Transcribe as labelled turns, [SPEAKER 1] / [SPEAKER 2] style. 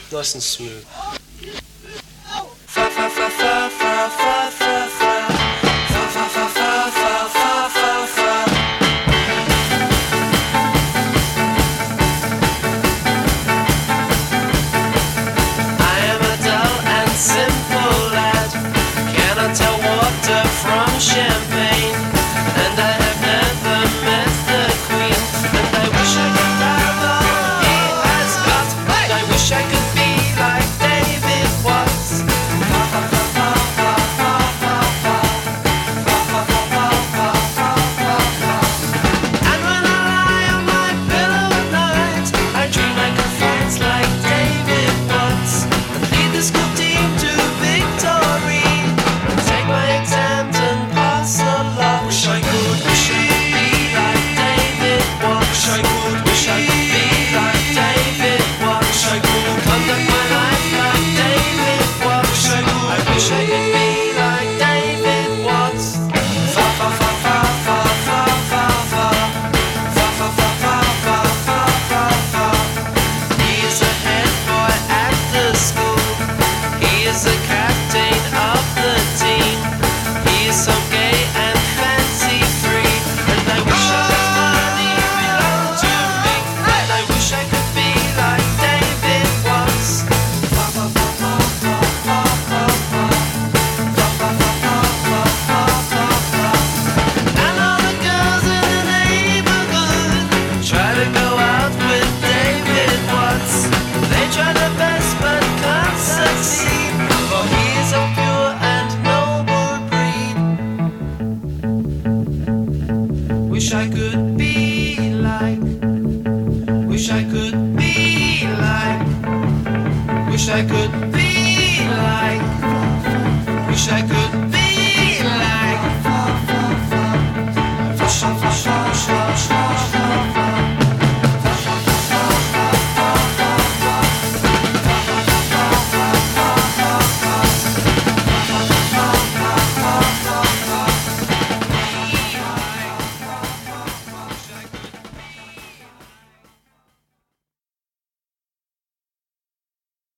[SPEAKER 1] Nice and smooth.
[SPEAKER 2] Champagne, and I have never met the Queen, and I wish I could have all he has got, and I wish I could be like David Watts. And when I lie on my pillow at night, I dream I could fight like David Watts, and lead the school team to victory, and take my exams and wish I could be like David Watts. Wish I could be like David Watts. Wish I could conduct my life like David Watts. I wish I could be like David Watts. Fa fa fa fa fa fa fa fa fa fa fa fa fa fa fa fa. He is a head boy at the school. He is the captain of the team. He is so gay and fancy free, and I wish all his money belonged to me, and I wish I could be like David Watts. Fa fa fa fa fa fa fa fa fa fa fa fa fa fa fa. And all the girls in the neighborhood try to go out with David Watts. They try their best but can't succeed, for he is a pure and noble breed. Wish I could be like, wish I could be like, wish I could be